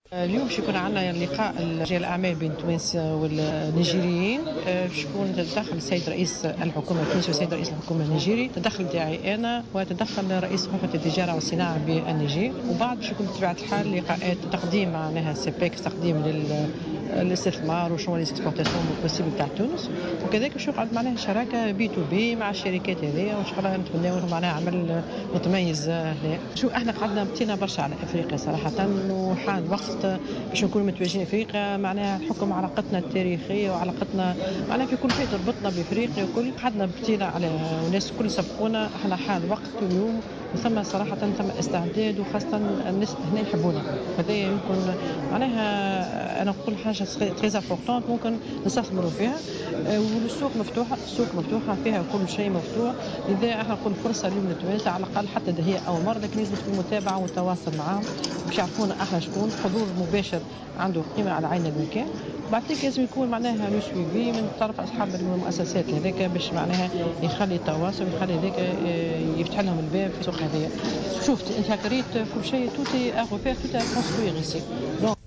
اليوم باش يكون عندنا لقاء رجال الأعمال بين تونس والنيجيريين. باش يكون تدخل السيد رئيس الحكومة التونسي والسيد رئيس الحكومة النيجيري، تدخل تاعي أنا وتدخل رئيس غرفة التجارة والصناعة بالنيجير. وبعد باش يكون بطبيعة الحال لقاءات تقديم معناها سيبيكس، تقديم للاستثمار وشنو ليكسبورتاسيون بوسيبل تاع تونس. وكذلك باش يقعد معناها شراكة بي تو بي مع الشركات هذيا، وإن شاء الله نتمناو معناها عمل متميز هنا. شو احنا قعدنا بتينا برشا على افريقيا صراحة، وحان وقت باش نكونوا متواجدين افريقيا، معناها الحكم علاقتنا التاريخية وعلاقتنا معناها في كل شيء تربطنا بافريقيا وكل قعدنا بتينا على وناس كل سبقونا. احنا حان وقت اليوم وثم صراحة ثم استعداد، وخاصة الناس هنا يحبونا. هذا يمكن معناها انا نقول حاجة تري امبورطونت ممكن نستثمروا فيها. والسوق مفتوحة، السوق مفتوحة فيها كل شيء مفتوح. لذا احنا نقول فرصة اليوم للتوانسة على الأقل، حتى هي أول مرة، لكن لازم تكون متابعة والتواصل معاهم باش يعرفونا احنا شكون. حضور مباشر عنده قيمة على عين المكان. بعد ذلك لازم يكون معناها لو سويفي من طرف أصحاب المؤسسات هذاك باش معناها يخلي التواصل ويخلي هذاك يفتح لهم الباب في السوق هذايا. شفت انت قريت كل شيء، توتي اغوفير توتي كونستروير ici.